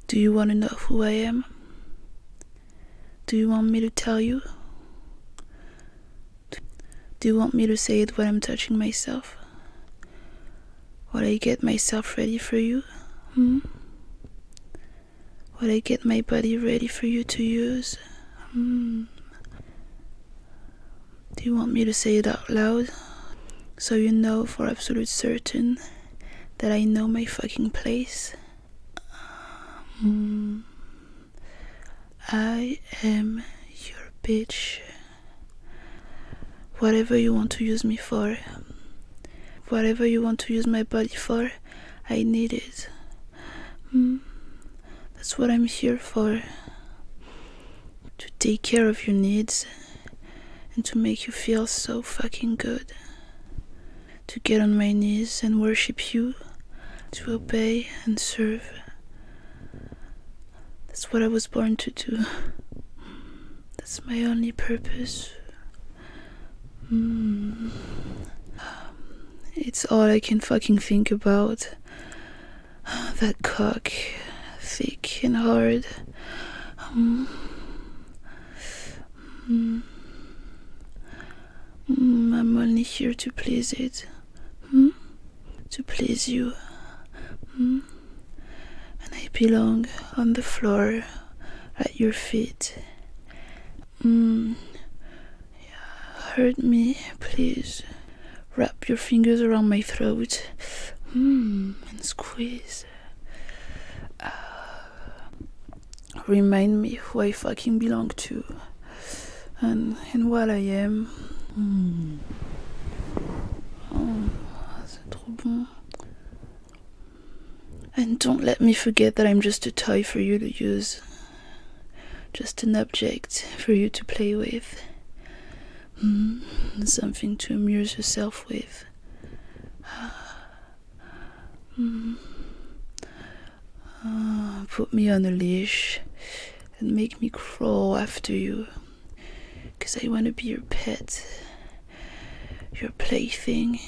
Do you want to know who I am? Do you want me to tell you? Do you want me to say it when I'm touching myself? While I get myself ready for you? While I get my body ready for you to use? Do you want me to say it out loud? So you know for absolute certain that I know my fucking place? I am your bitch. Whatever you want to use me for, whatever you want to use my body for, I need it. That's what I'm here for. To take care of your needs and to make you feel so fucking good. To get on my knees and worship you, to obey and serve. That's what I was born to do. That's my only purpose. It's all I can fucking think about. That cock, thick and hard. I'm only here to please it. To please you. And I belong on the floor at your feet. Hurt me, please. Wrap your fingers around my throat. And squeeze. Remind me who I fucking belong to. And what I am. C'est trop bon. And don't let me forget that I'm just a toy for you to use. Just an object for you to play with. Something to amuse yourself with. Put me on a leash and make me crawl after you. 'Cause I want to be your pet. Your plaything.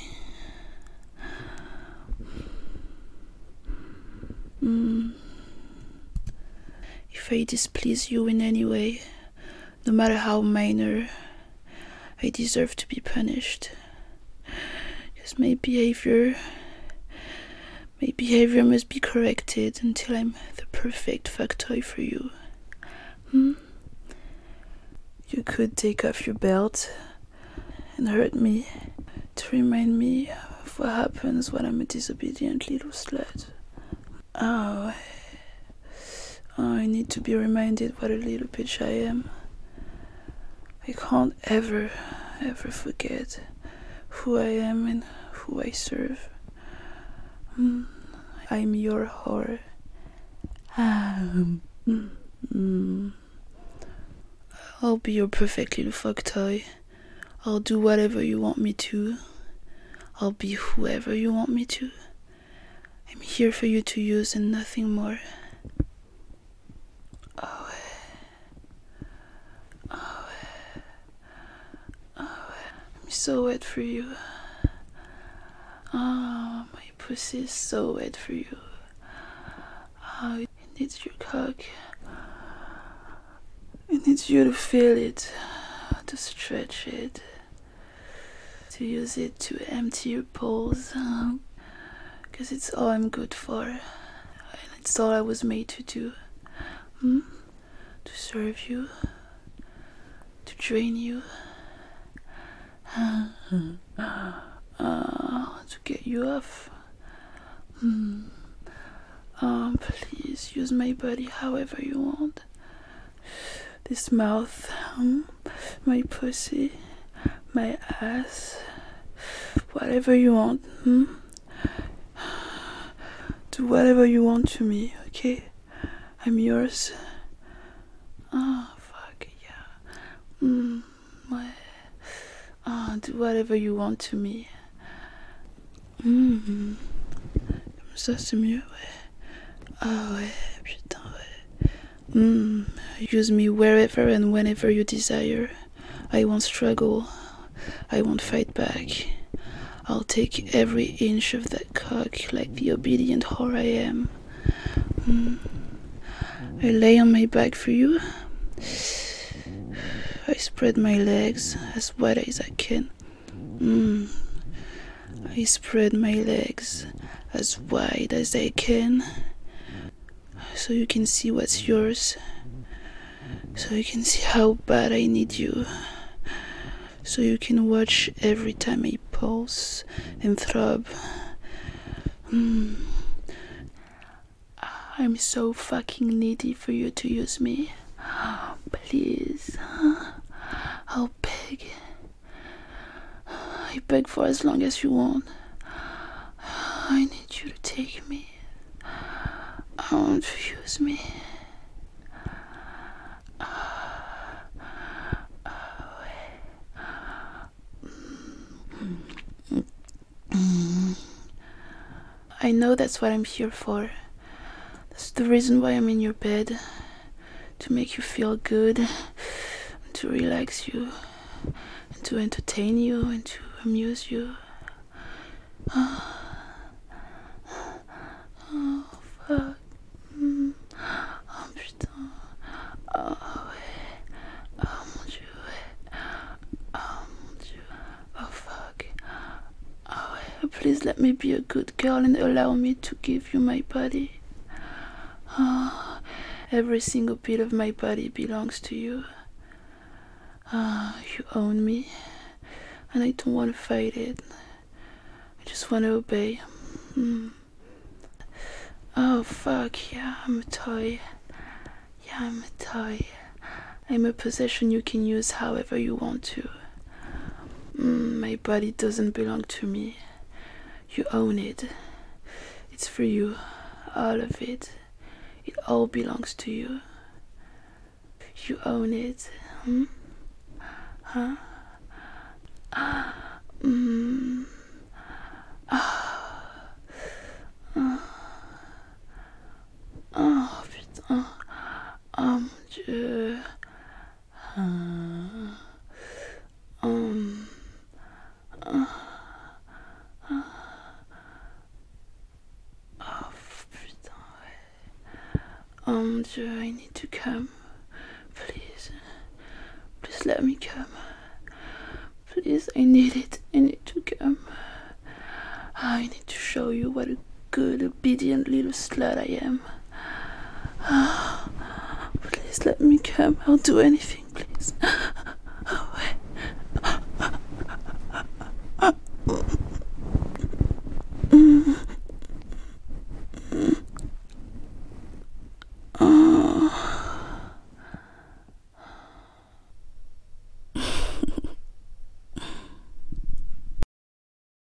If I displease you in any way, no matter how minor, I deserve to be punished. 'Cause my behavior must be corrected until I'm the perfect fuck toy for you. You could take off your belt and hurt me to remind me of what happens when I'm a disobedient little slut. I need to be reminded what a little bitch I am. I can't ever forget who I am and who I serve. I'm your whore. I'll be your perfect little fuck toy. I'll do whatever you want me to. I'll be whoever you want me to. I'm here for you to use and nothing more. I'm so wet for you. My pussy is so wet for you. It needs your cock. It needs you to feel it, to stretch it, to use it to empty your balls. 'Cause it's all I'm good for. And it's all I was made to do. To serve you, to drain you, to get you off. Please use my body however you want. This mouth, my pussy, my ass, whatever you want. Do whatever you want to me, okay? I'm yours. Fuck yeah. Do whatever you want to me. Comme ça c'est mieux, ouais. Ouais, putain, ouais. Use me wherever and whenever you desire. I won't struggle. I won't fight back. I'll take every inch of that cock like the obedient whore I am. I lay on my back for you. I spread my legs as wide as I can. I spread my legs as wide as I can, so you can see what's yours, so you can see how bad I need you, so you can watch every time I pulse and throb. I'm so fucking needy for you to use me. Please, I'll beg. I beg for as long as you want. I need you to take me. I want to use me. I know that's what I'm here for. That's the reason why I'm in your bed. To make you feel good, to relax you, and to entertain you, and to amuse you. Oh, fuck. Oh, putain. Oh, ouais. Oh, mon Dieu, ouais. Oh, mon Dieu. Oh, fuck. Oh, ouais. Please let me be a good girl and allow me to give you my body. Oh, every single bit of my body belongs to you. You own me, and I don't want to fight it. I just want to obey. Oh, fuck, yeah, I'm a toy. Yeah, I'm a toy. I'm a possession you can use however you want to. My body doesn't belong to me. You own it. It's for you. All of it. It all belongs to you. You own it. Huh? Oh, putain. Oh, mon Dieu. Oh, putain, ouais. Oh, mon Dieu, I need to come. Please. Please let me come. Please, I need it. I need to come. I need to show you what a good, obedient little slut I am. Please let me come. I'll do anything.